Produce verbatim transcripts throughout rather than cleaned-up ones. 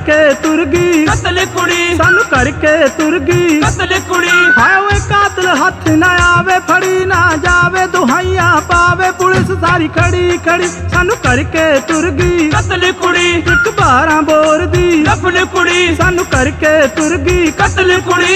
करके तुर गई कतल कुड़ी सानू करके तुर गई कतल कुड़ी हाय ओए कातल हथ ना आवे फड़ी ना जावे दुहाइयां पावे पुलिस सारी खड़ी खड़ी सानू करके तुर गई कतल कुड़ी एक बारह बोर दी रफल कुड़ी सानू करके तुर गई कतल कुड़ी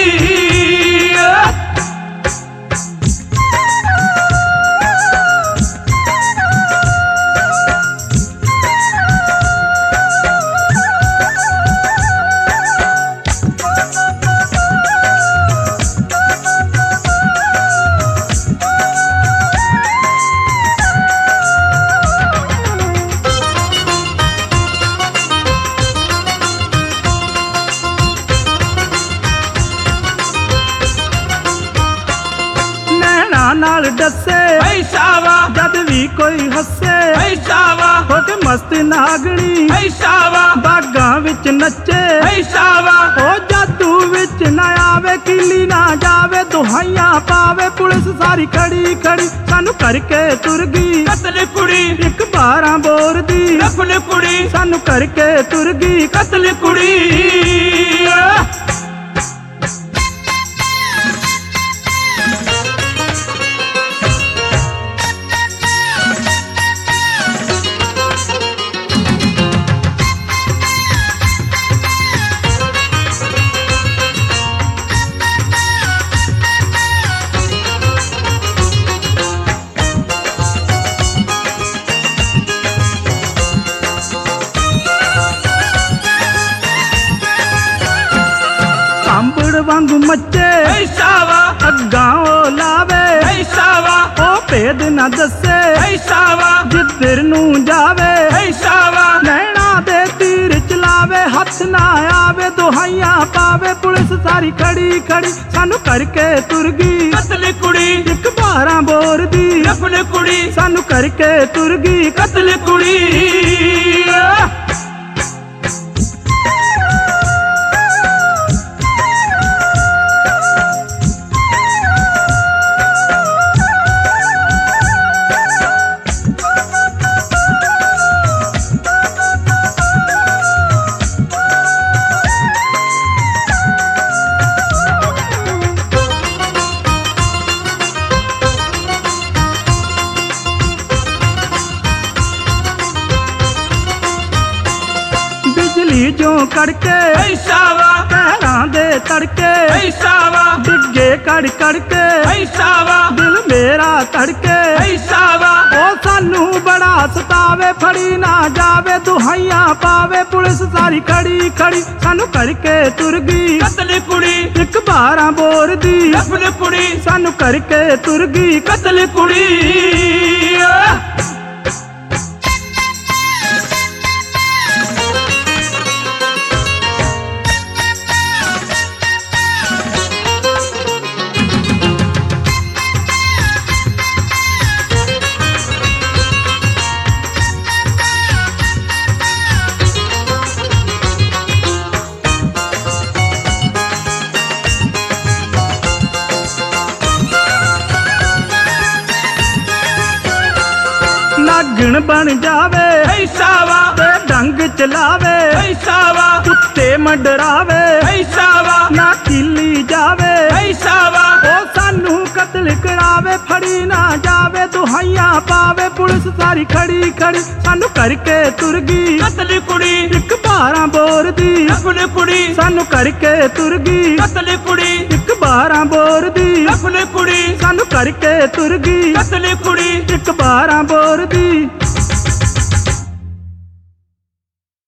नाल डसे ऐशावा जद भी कोई हसे ऐशावा हो के मस्त नागणी ऐशावा बागां विच नचे ऐशावा ओ जादू विच ना आवे किली ना जावे दुहाइयां पावे पुलिस सारी खड़ी खड़ी सानू करके तुर गई कतल कुड़ी एक बारह बोर दी रफल कुड़ी सानू करके तुर गई कतल कुड़ी वांगू मचे ऐशावा अग्गां ओ लावे ऐशावा ओ भेद ना दसे ऐशावा जिधर नू जावे ऐशावा नैना दे तीर चलावे हथ ना आवे दुहाइयां पावे पुलिस सारी खड़ी खड़ी सानू करके तुर गई कतल कुड़ी एक बारह बोर दी रफल कुड़ी सानू करके तुर गई कतल कुड़ी जो करके ऐशावा पैरां दे तड़के ऐशावा डिगे कड़ कड़के ऐशावा दिल मेरा तड़के ऐशावा ओ सानू बड़ा सतावे फड़ी ना जावे दुहाइयां पावे पुलिस सारी खड़ी खड़ी सानू करके तुर गई कतल कुड़ी एक बारह बोर दी रफल कुड़ी सानू करके तुर गई कतल कुड़ी नागण बन जावे ऐशावा ते डंग चलावे ऐशावा कुत्ते मंडरावे ऐशावा ना किली जावे ऐशावा ओ सानू कतल करावे फड़ी ना जावे दुहाइयां पावे पुलिस सारी खड़ी खड़ी सानू करके तुर गई कतल कुड़ी एक बारह बोर दी रफल कुड़ी सानू करके तुर गई कतल कुड़ी एक बारह बोर दी रफल कुड़ी सानू करके तुर गई कतल कुड़ी एक बारह बोर दी।